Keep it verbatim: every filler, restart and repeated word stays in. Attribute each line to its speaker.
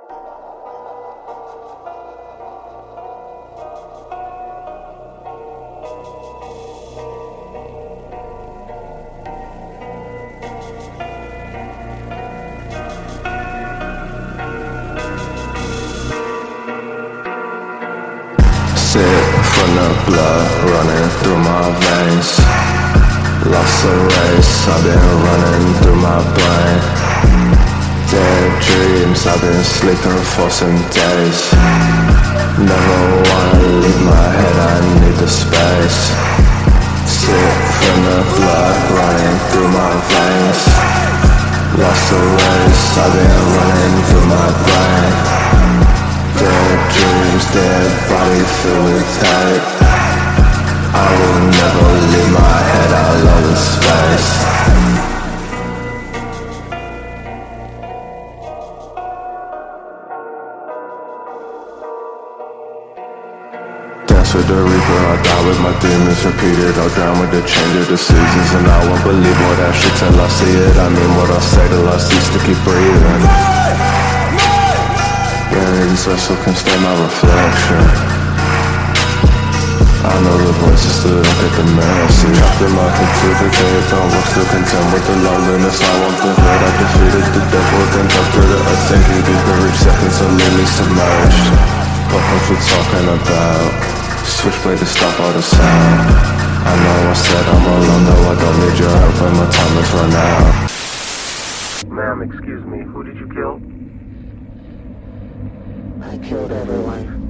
Speaker 1: Sick from the blood running through my veins. Lost the race, I've been running through my brain. Dead dreams, I've been sleeping for some days. Never wanna leave my head, I need the space. Sick from the blood running through my veins. Lost the race, I've been running through my brain. Dead dreams, dead body filled with hate. I will never leave my head, I love the space. Dance with the reaper, I'll die with my demons repeated. I'll drown with the change of the seasons. And I won't believe all that shit till I see it. I mean what I say till I cease to keep breathing. Yeah, this vessel can stay my reflection. I know the voices still look at the mercy. After my computer, they don't work, still content with the loneliness. I want the hurt, I defeated the devil, then up to the earth. Think you deep and reach seconds and leave me submerged. What what you talking about? Switchblade to stop all the sound. I know I said I'm alone, though I don't need your help when my time is run out.
Speaker 2: Ma'am, excuse me, who did you kill?
Speaker 3: I killed everyone.